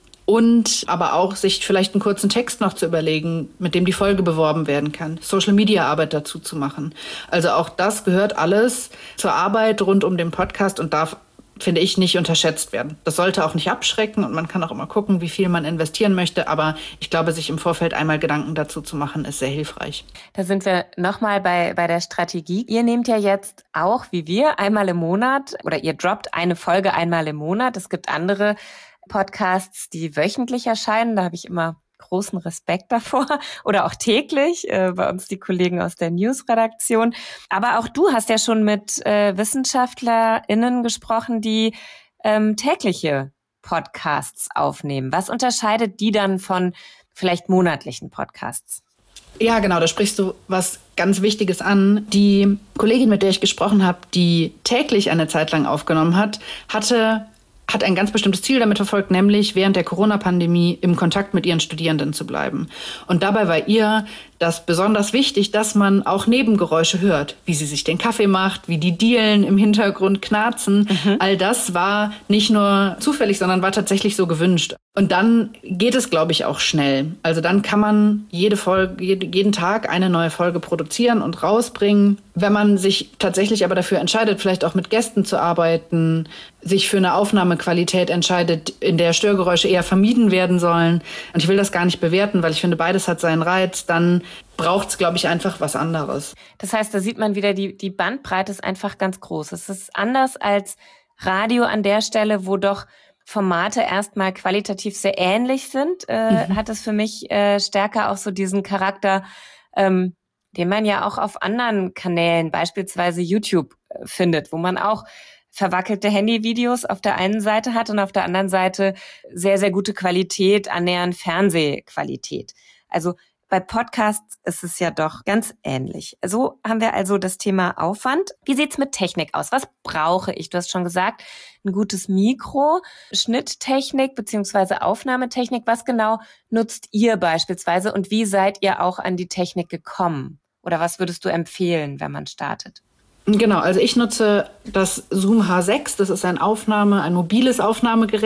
Und aber auch sich vielleicht einen kurzen Text noch zu überlegen, mit dem die Folge beworben werden kann. Social-Media-Arbeit dazu zu machen. Also auch das gehört alles zur Arbeit rund um den Podcast und darf, finde ich, nicht unterschätzt werden. Das sollte auch nicht abschrecken und man kann auch immer gucken, wie viel man investieren möchte. Aber ich glaube, sich im Vorfeld einmal Gedanken dazu zu machen, ist sehr hilfreich. Da sind wir nochmal bei, bei der Strategie. Ihr nehmt ja jetzt auch, wie wir, einmal im Monat oder ihr droppt eine Folge einmal im Monat. Es gibt andere Podcasts, die wöchentlich erscheinen, da habe ich immer großen Respekt davor oder auch täglich, äh, bei uns die Kollegen aus der News-Redaktion. Aber auch du hast ja schon mit äh, WissenschaftlerInnen gesprochen, die ähm, tägliche Podcasts aufnehmen. Was unterscheidet die dann von vielleicht monatlichen Podcasts? Ja, genau, da sprichst du was ganz Wichtiges an. Die Kollegin, mit der ich gesprochen habe, die täglich eine Zeit lang aufgenommen hat, hatte hat ein ganz bestimmtes Ziel damit verfolgt, nämlich während der Corona-Pandemie im Kontakt mit ihren Studierenden zu bleiben. Und dabei war ihr das besonders wichtig, dass man auch Nebengeräusche hört, wie sie sich den Kaffee macht, wie die Dielen im Hintergrund knarzen. Mhm. All das war nicht nur zufällig, sondern war tatsächlich so gewünscht. Und dann geht es, glaube ich, auch schnell. Also dann kann man jede Folge, jeden Tag eine neue Folge produzieren und rausbringen. Wenn man sich tatsächlich aber dafür entscheidet, vielleicht auch mit Gästen zu arbeiten, sich für eine Aufnahmequalität entscheidet, in der Störgeräusche eher vermieden werden sollen. Und ich will das gar nicht bewerten, weil ich finde, beides hat seinen Reiz. Dann braucht es, glaube ich, einfach was anderes. Das heißt, da sieht man wieder, die, die Bandbreite ist einfach ganz groß. Es ist anders als Radio an der Stelle, wo doch Formate erstmal qualitativ sehr ähnlich sind, äh, mhm. hat es für mich äh, stärker auch so diesen Charakter, ähm, den man ja auch auf anderen Kanälen, beispielsweise YouTube, äh, findet, wo man auch verwackelte Handyvideos auf der einen Seite hat und auf der anderen Seite sehr, sehr gute Qualität, annähernd Fernsehqualität. Also bei Podcasts ist es ja doch ganz ähnlich. So haben wir also das Thema Aufwand. Wie sieht's mit Technik aus? Was brauche ich? Du hast schon gesagt, ein gutes Mikro, Schnitttechnik beziehungsweise Aufnahmetechnik. Was genau nutzt ihr beispielsweise und wie seid ihr auch an die Technik gekommen? Oder was würdest du empfehlen, wenn man startet? Genau, also ich nutze das Zoom H sechs. Das ist ein Aufnahme, ein mobiles Aufnahmegerät.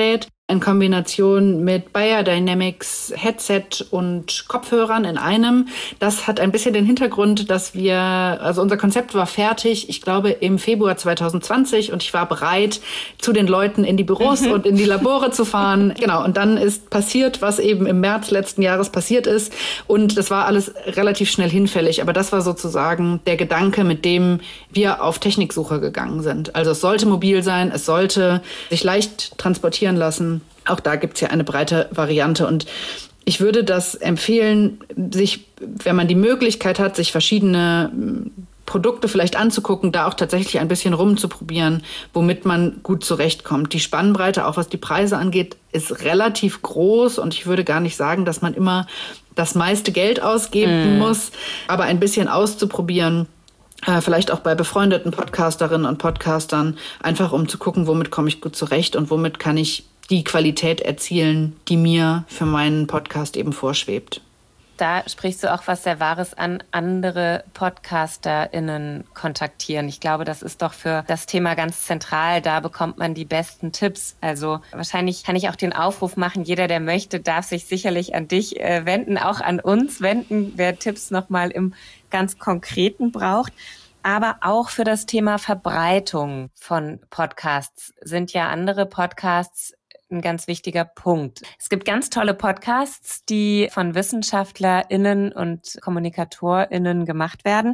in Kombination mit Beyerdynamics Headset und Kopfhörern in einem. Das hat ein bisschen den Hintergrund, dass wir, also unser Konzept war fertig, ich glaube im Februar zwanzig zwanzig, und ich war bereit, zu den Leuten in die Büros und in die Labore zu fahren. Genau, und dann ist passiert, was eben im März letzten Jahres passiert ist, und das war alles relativ schnell hinfällig. Aber das war sozusagen der Gedanke, mit dem wir auf Techniksuche gegangen sind. Also es sollte mobil sein, es sollte sich leicht transportieren lassen. Auch da gibt es ja eine breite Variante, und ich würde das empfehlen, sich, wenn man die Möglichkeit hat, sich verschiedene Produkte vielleicht anzugucken, da auch tatsächlich ein bisschen rumzuprobieren, womit man gut zurechtkommt. Die Spannbreite, auch was die Preise angeht, ist relativ groß, und ich würde gar nicht sagen, dass man immer das meiste Geld ausgeben mm. muss, aber ein bisschen auszuprobieren, äh, vielleicht auch bei befreundeten Podcasterinnen und Podcastern, einfach um zu gucken, womit komme ich gut zurecht und womit kann ich die Qualität erzielen, die mir für meinen Podcast eben vorschwebt. Da sprichst du auch was sehr Wahres an, andere PodcasterInnen kontaktieren. Ich glaube, das ist doch für das Thema ganz zentral. Da bekommt man die besten Tipps. Also wahrscheinlich kann ich auch den Aufruf machen, jeder, der möchte, darf sich sicherlich an dich äh, wenden, auch an uns wenden, wer Tipps nochmal im ganz Konkreten braucht. Aber auch für das Thema Verbreitung von Podcasts sind ja andere Podcasts ein ganz wichtiger Punkt. Es gibt ganz tolle Podcasts, die von WissenschaftlerInnen und KommunikatorInnen gemacht werden,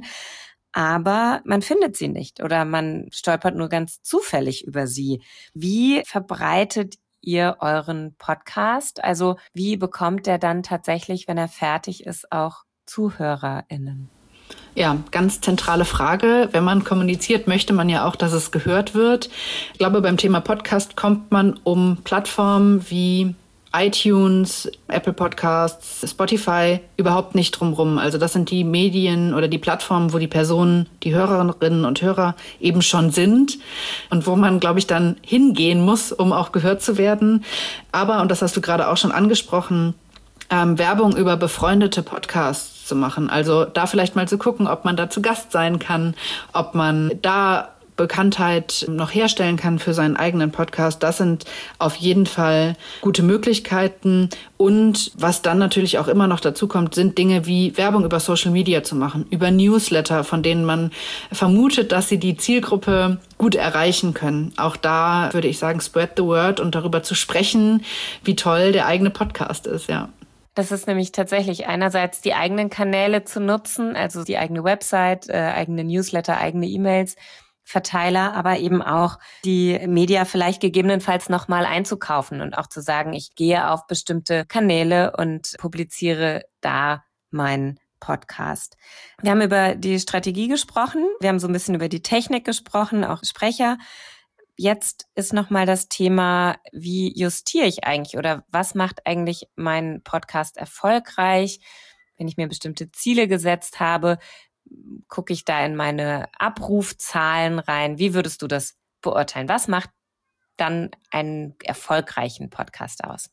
aber man findet sie nicht oder man stolpert nur ganz zufällig über sie. Wie verbreitet ihr euren Podcast? Also wie bekommt der dann tatsächlich, wenn er fertig ist, auch ZuhörerInnen? Ja, ganz zentrale Frage. Wenn man kommuniziert, möchte man ja auch, dass es gehört wird. Ich glaube, beim Thema Podcast kommt man um Plattformen wie iTunes, Apple Podcasts, Spotify überhaupt nicht drumrum. Also das sind die Medien oder die Plattformen, wo die Personen, die Hörerinnen und Hörer eben schon sind und wo man, glaube ich, dann hingehen muss, um auch gehört zu werden. Aber, und das hast du gerade auch schon angesprochen, ähm, Werbung über befreundete Podcasts zu machen. Also da vielleicht mal zu gucken, ob man da zu Gast sein kann, ob man da Bekanntheit noch herstellen kann für seinen eigenen Podcast. Das sind auf jeden Fall gute Möglichkeiten. Und was dann natürlich auch immer noch dazu kommt, sind Dinge wie Werbung über Social Media zu machen, über Newsletter, von denen man vermutet, dass sie die Zielgruppe gut erreichen können. Auch da würde ich sagen, spread the word und darüber zu sprechen, wie toll der eigene Podcast ist, ja. Das ist nämlich tatsächlich einerseits die eigenen Kanäle zu nutzen, also die eigene Website, äh, eigene Newsletter, eigene E-Mails, Verteiler, aber eben auch die Media vielleicht gegebenenfalls nochmal einzukaufen und auch zu sagen, ich gehe auf bestimmte Kanäle und publiziere da meinen Podcast. Wir haben über die Strategie gesprochen, wir haben so ein bisschen über die Technik gesprochen, auch Sprecher. Jetzt ist nochmal das Thema, wie justiere ich eigentlich oder was macht eigentlich meinen Podcast erfolgreich? Wenn ich mir bestimmte Ziele gesetzt habe, gucke ich da in meine Abrufzahlen rein. Wie würdest du das beurteilen? Was macht dann einen erfolgreichen Podcast aus?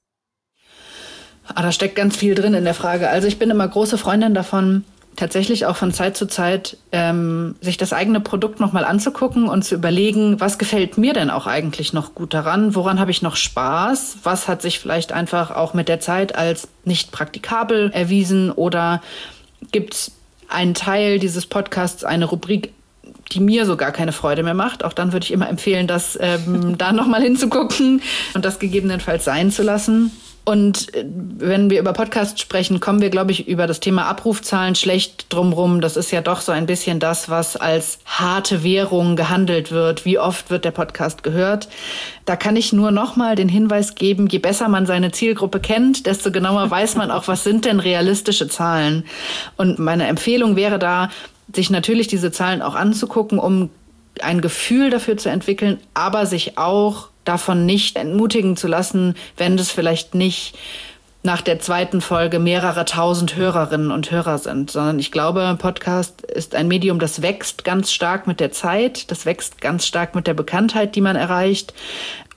Ah, da steckt ganz viel drin in der Frage. Also ich bin immer große Freundin davon, tatsächlich auch von Zeit zu Zeit ähm, sich das eigene Produkt nochmal anzugucken und zu überlegen, was gefällt mir denn auch eigentlich noch gut daran? Woran habe ich noch Spaß? Was hat sich vielleicht einfach auch mit der Zeit als nicht praktikabel erwiesen? Oder gibt es einen Teil dieses Podcasts, eine Rubrik, die mir so gar keine Freude mehr macht? Auch dann würde ich immer empfehlen, das ähm, da nochmal hinzugucken und das gegebenenfalls sein zu lassen. Und wenn wir über Podcasts sprechen, kommen wir, glaube ich, über das Thema Abrufzahlen schlecht drumrum. Das ist ja doch so ein bisschen das, was als harte Währung gehandelt wird. Wie oft wird der Podcast gehört? Da kann ich nur noch mal den Hinweis geben, je besser man seine Zielgruppe kennt, desto genauer weiß man auch, was sind denn realistische Zahlen. Und meine Empfehlung wäre da, sich natürlich diese Zahlen auch anzugucken, um ein Gefühl dafür zu entwickeln, aber sich auch davon nicht entmutigen zu lassen, wenn das vielleicht nicht nach der zweiten Folge mehrere tausend Hörerinnen und Hörer sind, sondern ich glaube, Podcast ist ein Medium, das wächst ganz stark mit der Zeit, das wächst ganz stark mit der Bekanntheit, die man erreicht.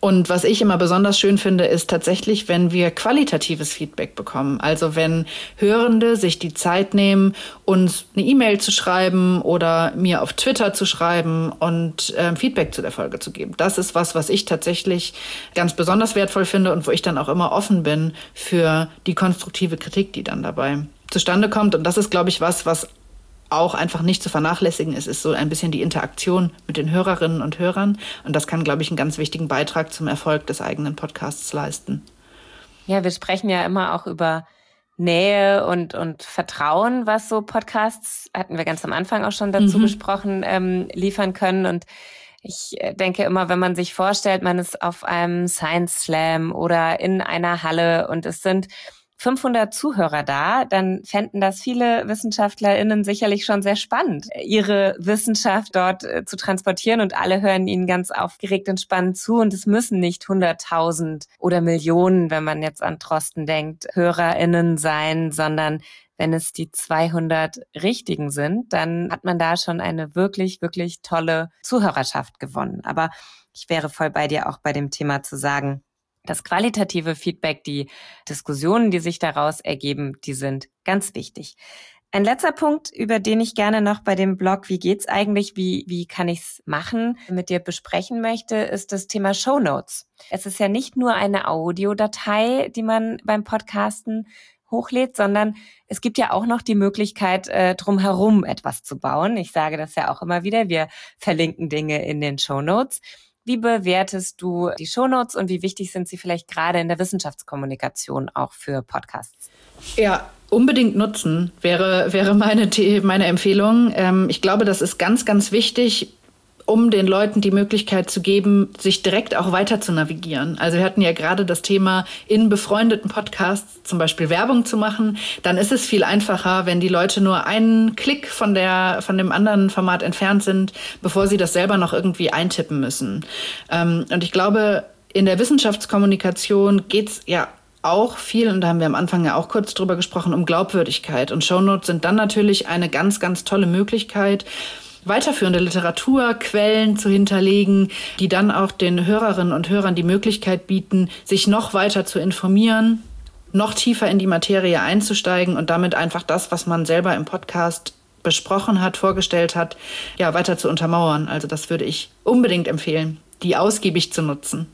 Und was ich immer besonders schön finde, ist tatsächlich, wenn wir qualitatives Feedback bekommen. Also wenn Hörende sich die Zeit nehmen, uns eine E-Mail zu schreiben oder mir auf Twitter zu schreiben und äh, Feedback zu der Folge zu geben. Das ist was, was ich tatsächlich ganz besonders wertvoll finde und wo ich dann auch immer offen bin für die konstruktive Kritik, die dann dabei zustande kommt. Und das ist, glaube ich, was, was auch einfach nicht zu vernachlässigen ist, ist so ein bisschen die Interaktion mit den Hörerinnen und Hörern. Und das kann, glaube ich, einen ganz wichtigen Beitrag zum Erfolg des eigenen Podcasts leisten. Ja, wir sprechen ja immer auch über Nähe und, und Vertrauen, was so Podcasts, hatten wir ganz am Anfang auch schon dazu mhm. besprochen, ähm, liefern können. Und ich denke immer, wenn man sich vorstellt, man ist auf einem Science Slam oder in einer Halle und es sind fünfhundert Zuhörer da, dann fänden das viele WissenschaftlerInnen sicherlich schon sehr spannend, ihre Wissenschaft dort äh, zu transportieren und alle hören ihnen ganz aufgeregt und spannend zu und es müssen nicht hunderttausend oder Millionen, wenn man jetzt an Drosten denkt, HörerInnen sein, sondern wenn es die zweihundert Richtigen sind, dann hat man da schon eine wirklich, wirklich tolle Zuhörerschaft gewonnen. Aber ich wäre voll bei dir auch bei dem Thema zu sagen, das qualitative Feedback, die Diskussionen, die sich daraus ergeben, die sind ganz wichtig. Ein letzter Punkt, über den ich gerne noch bei dem Blog Wie geht's eigentlich, wie, wie kann ich's machen, mit dir besprechen möchte, ist das Thema Shownotes. Es ist ja nicht nur eine Audiodatei, die man beim Podcasten hochlädt, sondern es gibt ja auch noch die Möglichkeit, äh, drumherum etwas zu bauen. Ich sage das ja auch immer wieder, wir verlinken Dinge in den Shownotes. Wie bewertest du die Shownotes und wie wichtig sind sie vielleicht gerade in der Wissenschaftskommunikation auch für Podcasts? Ja, unbedingt nutzen wäre, wäre meine, meine Empfehlung. Ähm, ich glaube, das ist ganz, ganz wichtig, um den Leuten die Möglichkeit zu geben, sich direkt auch weiter zu navigieren. Also wir hatten ja gerade das Thema, in befreundeten Podcasts zum Beispiel Werbung zu machen. Dann ist es viel einfacher, wenn die Leute nur einen Klick von der, von dem anderen Format entfernt sind, bevor sie das selber noch irgendwie eintippen müssen. Und ich glaube, in der Wissenschaftskommunikation geht's ja auch viel, und da haben wir am Anfang ja auch kurz drüber gesprochen, um Glaubwürdigkeit. Und Shownotes sind dann natürlich eine ganz, ganz tolle Möglichkeit, weiterführende Literaturquellen zu hinterlegen, die dann auch den Hörerinnen und Hörern die Möglichkeit bieten, sich noch weiter zu informieren, noch tiefer in die Materie einzusteigen und damit einfach das, was man selber im Podcast besprochen hat, vorgestellt hat, ja, weiter zu untermauern. Also das würde ich unbedingt empfehlen, die ausgiebig zu nutzen.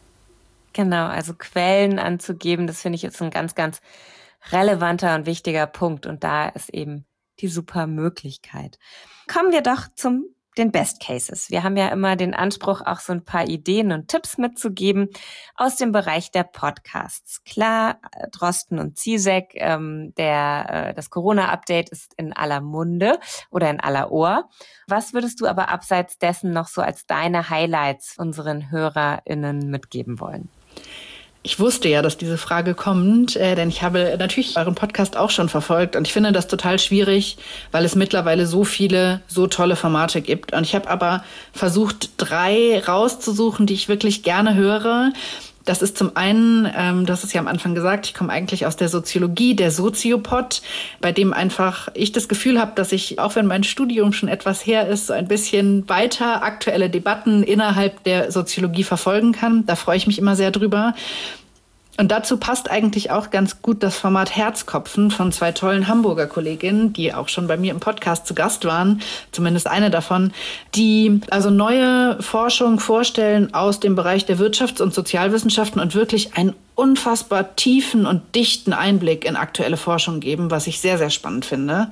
Genau, also Quellen anzugeben, das finde ich jetzt ein ganz, ganz relevanter und wichtiger Punkt. Und da ist eben die super Möglichkeit. Kommen wir doch zum den Best Cases. Wir haben ja immer den Anspruch, auch so ein paar Ideen und Tipps mitzugeben aus dem Bereich der Podcasts. Klar, Drosten und Zizek, ähm, der äh, das Corona-Update ist in aller Munde oder in aller Ohr. Was würdest du aber abseits dessen noch so als deine Highlights unseren HörerInnen mitgeben wollen? Ich wusste ja, dass diese Frage kommt, äh, denn ich habe natürlich euren Podcast auch schon verfolgt und ich finde das total schwierig, weil es mittlerweile so viele, so tolle Formate gibt. Und ich habe aber versucht, drei rauszusuchen, die ich wirklich gerne höre. Das ist zum einen, ähm, du hast es ja am Anfang gesagt, ich komme eigentlich aus der Soziologie, der Soziopod, bei dem einfach ich das Gefühl habe, dass ich, auch wenn mein Studium schon etwas her ist, so ein bisschen weiter aktuelle Debatten innerhalb der Soziologie verfolgen kann. Da freue ich mich immer sehr drüber. Und dazu passt eigentlich auch ganz gut das Format Herzkopfen von zwei tollen Hamburger Kolleginnen, die auch schon bei mir im Podcast zu Gast waren, zumindest eine davon, die also neue Forschung vorstellen aus dem Bereich der Wirtschafts- und Sozialwissenschaften und wirklich einen unfassbar tiefen und dichten Einblick in aktuelle Forschung geben, was ich sehr, sehr spannend finde.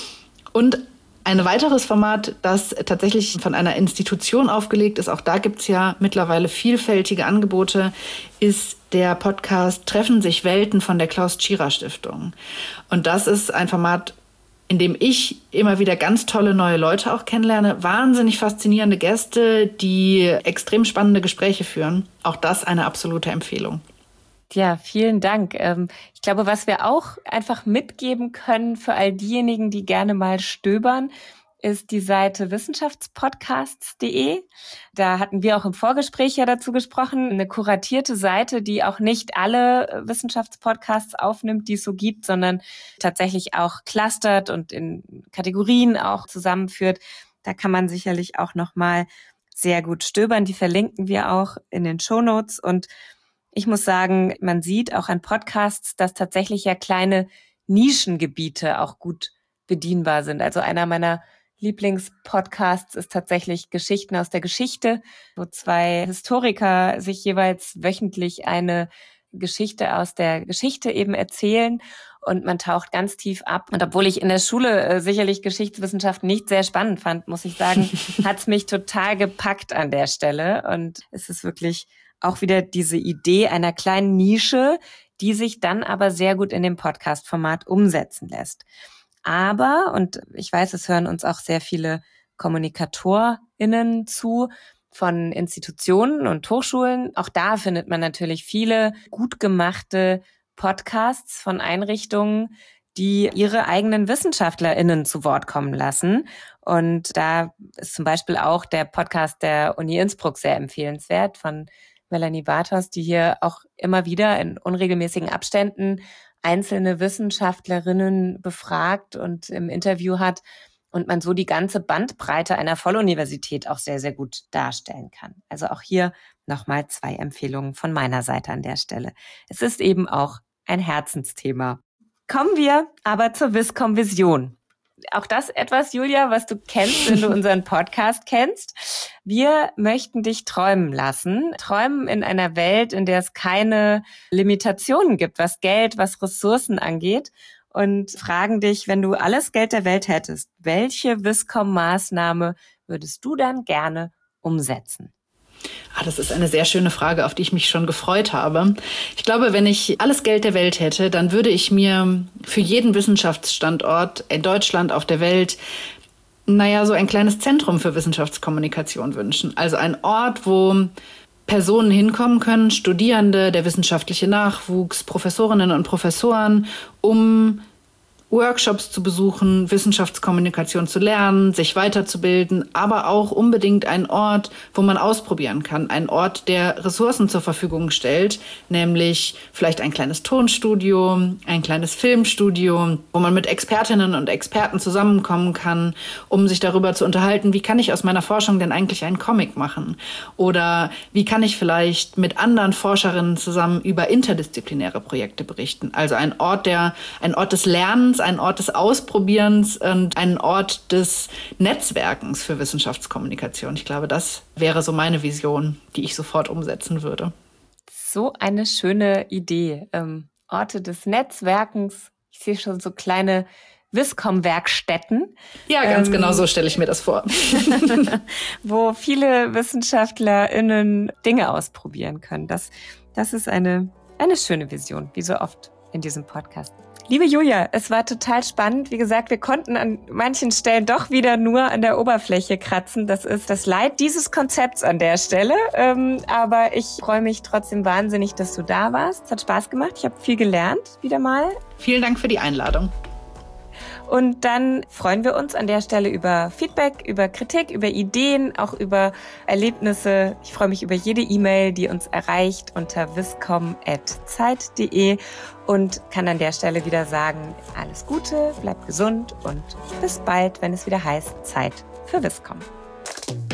Und ein weiteres Format, das tatsächlich von einer Institution aufgelegt ist, auch da gibt es ja mittlerweile vielfältige Angebote, ist der Podcast Treffen sich Welten von der Klaus-Tschira-Stiftung. Und das ist ein Format, in dem ich immer wieder ganz tolle neue Leute auch kennenlerne, wahnsinnig faszinierende Gäste, die extrem spannende Gespräche führen. Auch das eine absolute Empfehlung. Ja, vielen Dank. Ich glaube, was wir auch einfach mitgeben können für all diejenigen, die gerne mal stöbern, ist die Seite wissenschaftspodcasts punkt de. Da hatten wir auch im Vorgespräch ja dazu gesprochen. Eine kuratierte Seite, die auch nicht alle Wissenschaftspodcasts aufnimmt, die es so gibt, sondern tatsächlich auch clustert und in Kategorien auch zusammenführt. Da kann man sicherlich auch nochmal sehr gut stöbern. Die verlinken wir auch in den Shownotes. Und ich muss sagen, man sieht auch an Podcasts, dass tatsächlich ja kleine Nischengebiete auch gut bedienbar sind. Also einer meiner Lieblingspodcasts ist tatsächlich Geschichten aus der Geschichte, wo zwei Historiker sich jeweils wöchentlich eine Geschichte aus der Geschichte eben erzählen und man taucht ganz tief ab. Und obwohl ich in der Schule äh, sicherlich Geschichtswissenschaft nicht sehr spannend fand, muss ich sagen, hat's mich total gepackt an der Stelle. Und es ist wirklich auch wieder diese Idee einer kleinen Nische, die sich dann aber sehr gut in dem Podcast-Format umsetzen lässt. Aber, und ich weiß, es hören uns auch sehr viele KommunikatorInnen zu, von Institutionen und Hochschulen. Auch da findet man natürlich viele gut gemachte Podcasts von Einrichtungen, die ihre eigenen WissenschaftlerInnen zu Wort kommen lassen. Und da ist zum Beispiel auch der Podcast der Uni Innsbruck sehr empfehlenswert von Melanie Bartos, die hier auch immer wieder in unregelmäßigen Abständen einzelne Wissenschaftlerinnen befragt und im Interview hat und man so die ganze Bandbreite einer Volluniversität auch sehr, sehr gut darstellen kann. Also auch hier nochmal zwei Empfehlungen von meiner Seite an der Stelle. Es ist eben auch ein Herzensthema. Kommen wir aber zur Wiscom-Vision. Auch das etwas, Julia, was du kennst, wenn du unseren Podcast kennst. Wir möchten dich träumen lassen. Träumen in einer Welt, in der es keine Limitationen gibt, was Geld, was Ressourcen angeht. Und fragen dich, wenn du alles Geld der Welt hättest, welche Wiscom-Maßnahme würdest du dann gerne umsetzen? Ah, das ist eine sehr schöne Frage, auf die ich mich schon gefreut habe. Ich glaube, wenn ich alles Geld der Welt hätte, dann würde ich mir für jeden Wissenschaftsstandort in Deutschland, auf der Welt, naja, so ein kleines Zentrum für Wissenschaftskommunikation wünschen. Also ein Ort, wo Personen hinkommen können, Studierende, der wissenschaftliche Nachwuchs, Professorinnen und Professoren, um Workshops zu besuchen, Wissenschaftskommunikation zu lernen, sich weiterzubilden, aber auch unbedingt ein Ort, wo man ausprobieren kann. Ein Ort, der Ressourcen zur Verfügung stellt, nämlich vielleicht ein kleines Tonstudio, ein kleines Filmstudio, wo man mit Expertinnen und Experten zusammenkommen kann, um sich darüber zu unterhalten, wie kann ich aus meiner Forschung denn eigentlich einen Comic machen? Oder wie kann ich vielleicht mit anderen Forscherinnen zusammen über interdisziplinäre Projekte berichten? Also ein Ort, der, ein Ort des Lernens, ein Ort des Ausprobierens und ein Ort des Netzwerkens für Wissenschaftskommunikation. Ich glaube, das wäre so meine Vision, die ich sofort umsetzen würde. So eine schöne Idee. Ähm, Orte des Netzwerkens. Ich sehe schon so kleine Wiscom-Werkstätten. Ja, ganz ähm, genau so stelle ich mir das vor. Wo viele WissenschaftlerInnen Dinge ausprobieren können. Das, das ist eine, eine schöne Vision, wie so oft in diesem Podcast. Liebe Julia, es war total spannend. Wie gesagt, wir konnten an manchen Stellen doch wieder nur an der Oberfläche kratzen. Das ist das Leid dieses Konzepts an der Stelle. Ähm, aber ich freue mich trotzdem wahnsinnig, dass du da warst. Es hat Spaß gemacht. Ich habe viel gelernt, wieder mal. Vielen Dank für die Einladung. Und dann freuen wir uns an der Stelle über Feedback, über Kritik, über Ideen, auch über Erlebnisse. Ich freue mich über jede E-Mail, die uns erreicht unter wiscom at zeit punkt de und kann an der Stelle wieder sagen, alles Gute, bleibt gesund und bis bald, wenn es wieder heißt Zeit für Wiscom.